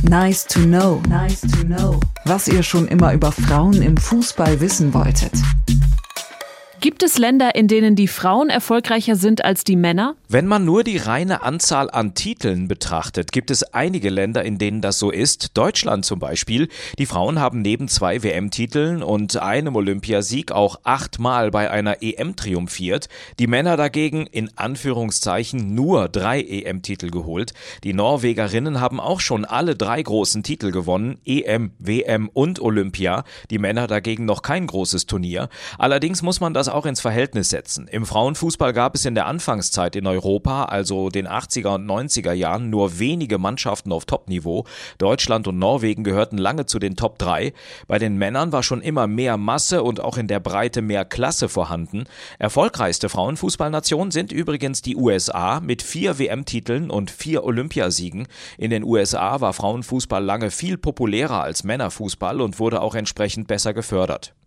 Nice to know. Nice to know. Was ihr schon immer über Frauen im Fußball wissen wolltet. Gibt es Länder, in denen die Frauen erfolgreicher sind als die Männer? Wenn man nur die reine Anzahl an Titeln betrachtet, gibt es einige Länder, in denen das so ist. Deutschland zum Beispiel. Die Frauen haben neben 2 WM-Titeln und einem Olympiasieg auch 8-mal bei einer EM triumphiert. Die Männer dagegen in Anführungszeichen nur 3 EM-Titel geholt. Die Norwegerinnen haben auch schon alle 3 großen Titel gewonnen. EM, WM und Olympia. Die Männer dagegen noch kein großes Turnier. Allerdings muss man das auch ins Verhältnis setzen. Im Frauenfußball gab es in der Anfangszeit in Europa, also den 80er und 90er Jahren, nur wenige Mannschaften auf Topniveau. Deutschland und Norwegen gehörten lange zu den Top 3. Bei den Männern war schon immer mehr Masse und auch in der Breite mehr Klasse vorhanden. Erfolgreichste Frauenfußballnation sind übrigens die USA mit 4 WM-Titeln und 4 Olympiasiegen. In den USA war Frauenfußball lange viel populärer als Männerfußball und wurde auch entsprechend besser gefördert.